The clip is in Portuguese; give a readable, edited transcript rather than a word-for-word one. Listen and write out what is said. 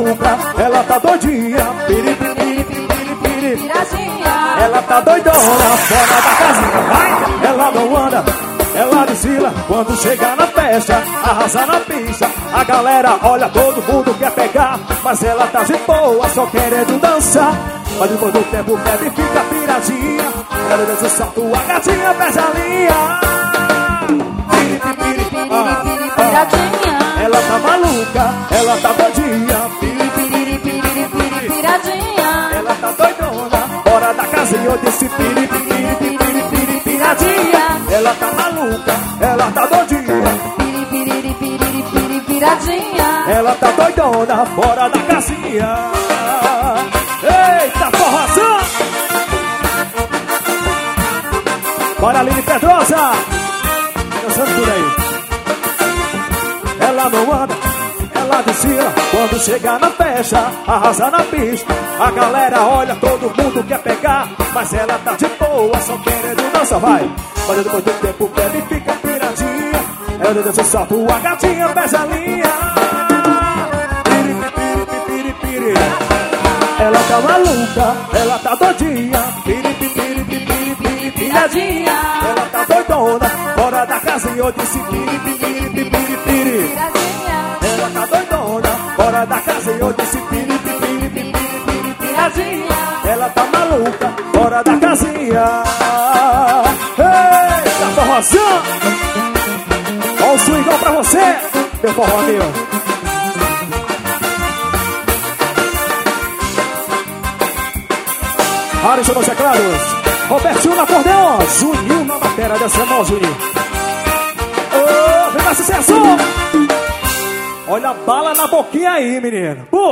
maluca, ela tá doidinha. Piri, piri, piri, piri, piri. Piradinha. Ela tá doidona, fora da casinha. Vai! Ela não anda, ela desfila. Quando chega na festa, arrasa na pista. A galera olha, todo mundo quer pegar, mas ela tá de boa, só querendo dançar. Mas depois do tempo bebe e fica piradinha. Ela dança o salto, a gatinha pesa a linha. Piri, piri, piri, Piradinha. ela tá maluca, ela tá doidinha. Piri, piri, piri, piri. Piradinha. Ela tá doidona, fora da casinha. Eu disse piri, piri, piri, piri, piradinha. Ela tá maluca, ela tá doidinha. Piradinha. Ela tá doidona, fora da casinha. Eita, porrazão! Bora, Aline Pedrosa! Dançando por aí. Ela não anda, ela desfila. Quando chega na festa, arrasa na pista. A galera olha, todo mundo quer pegar, mas ela tá de boa, só querendo dançar. Vai! Mas depois do tempo bebe e fica piradinha. Ela dança o salto, a gatinha pesa a linha. Piri, piri, piri, piri. Ela tá maluca, ela tá doidinha. Piri, piri, piri, piri, piradinha. Ela tá doidona, fora da casinha. Eu disse piri, piri, piri, piri. Piradinha. Ela tá doidona, fora da casinha. Eu disse piri, piri, piri, piri, piradinha. Ela tá maluca, fora da casinha. Eita, forrozão! Olha o swingão pra você, meu forró amigo. Alisson nos teclados, Robertinho na acordeon, Juninho na bateria dessa mão, Juninho. Ô, vem mais sucesso! Olha a bala na boquinha aí, menino.